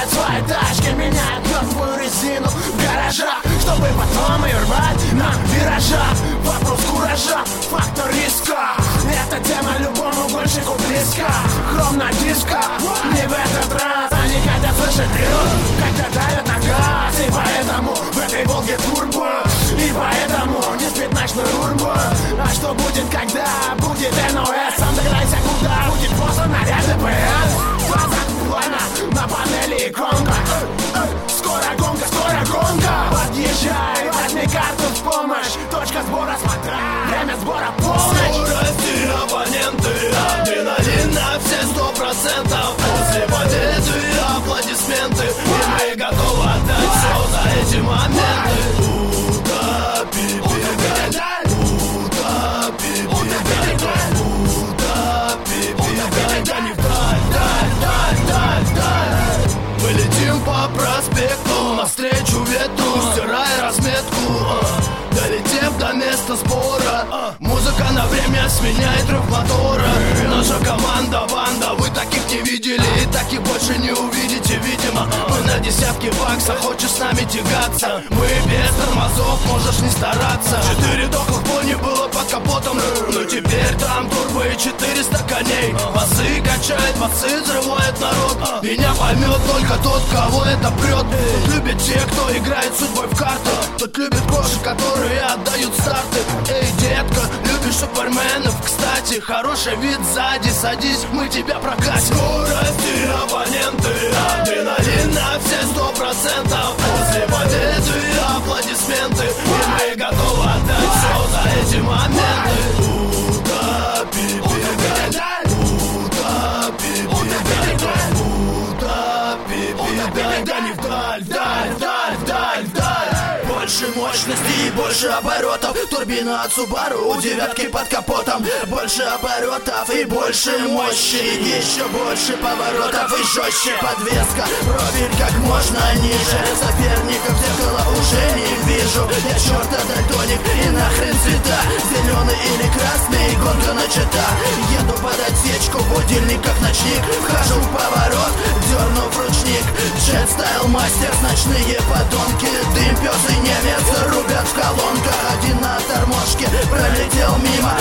Открывают свои тачки, меняют мертвую резину в гаражах, чтобы потом ее рвать на виражах. Вопрос куража, фактор риска. Эта тема любому гонщику близка. Хром на дисках, не в этот раз. Они хотят слышать вперед, когда давят на газ. И поэтому в этой Волге турбо. И поэтому не спит ночной урбан. А что будет, когда будет НОС? Сам догадайся, куда будет послан наряд ДПС. В глазах пламя, на панели иконка. Скоро гонка. Подъезжай, возьми карту в помощь. Точка сбора смотра, время сбора полночь. Скорость и оппоненты, адреналин на все 100%. После победы аплодисменты, и мы готовы отдать все за эти моменты. Утопи бедай, утопи бедай, утопи бедай, не вдаль. Мы летим по проспекту, навстречу ветру, стирая разметку. Долетев до места сбора, музыка на время сменяет рев мотора. Наша команда, банда, вы таких не видели и таких больше не увидите, видимо. Мы на десятки баксов, хочешь с нами тягаться? Мы без тормозов, можешь не стараться. 4 дохлых пони было под капотом, но теперь там турбо и 400 коней. Басы качает, басы взрывает народ. Меня поймет только тот, кого это прет. Тут любят те, кто играет судьбой в карты. Тут любят кошек, которые отдают старты. Эй, детка, любишь суперменов? Кстати, хороший вид сзади, садись, мы тебя прокатим. Скорость и оппоненты, адреналин на все 100%. После победы аплодисменты, и мы готовы отдать все за эти моменты. Утопи бедай, утопи бедай, утопи бедай, да не вдаль. Больше мощности и больше оборотов. Турбина от Subaru, у девятки под капотом. Больше оборотов и больше мощи. Еще больше поворотов и жестче подвеска. Проверь как можно ниже. Соперников в зеркало уже не вижу. Я черта дальтоник и нахрен цвета. Зеленый или красный, гонка начата. Еду под отсечку, будильник как ночник. Вхожу в поворот, дернув ручник. Джет стайл мастер, ночные подонки. Дым, пес и немец рубят в колонках. Один на тормошке пролетел мимо.